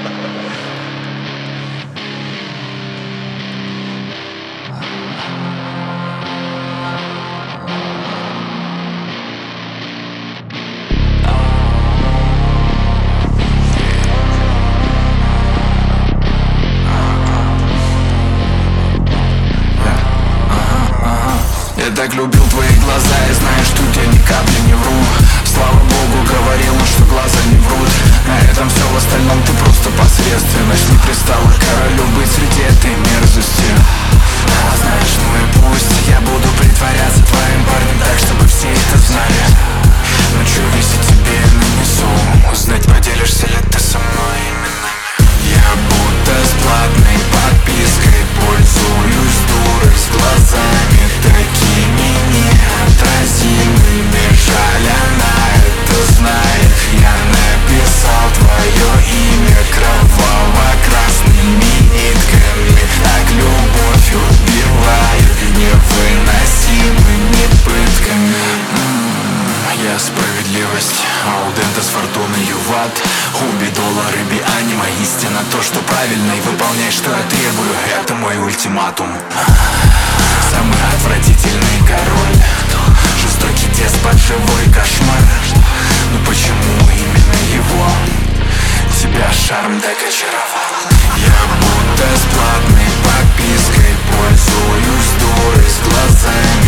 Я так любил твои глаза, и знаешь, тут я ни капли не вру. Слава богу, говорила, что глаза не врут. На этом все, в остальном ты просто посредственность. Не пристала к королю быть среди этой мерзости. Знаешь, ну и пусть я буду притворяться твоим парнем так, чтобы все это знали. Но чё, если тебе нанесу, узнать, поделишься ли ты со мной именами. Я будто с платной подпиской пользуюсь дурой с глазами такими неотразимыми. Жаль, она это знает. Я написал твое имя кроваво-красными нитками. Так любовь убивает невыносимыми пытками. Я справедливость, аудента с фортуной в ад. Хуби, доллары, би, анима. Истина то, что правильно, и выполняй, что я требую. Это мой ультиматум. Самый отвратительный король, жестокий деспот, живой кошмар. Но почему именно его? Тебя шарм так очаровал. Я будто с платной подпиской пользуюсь дурой с глазами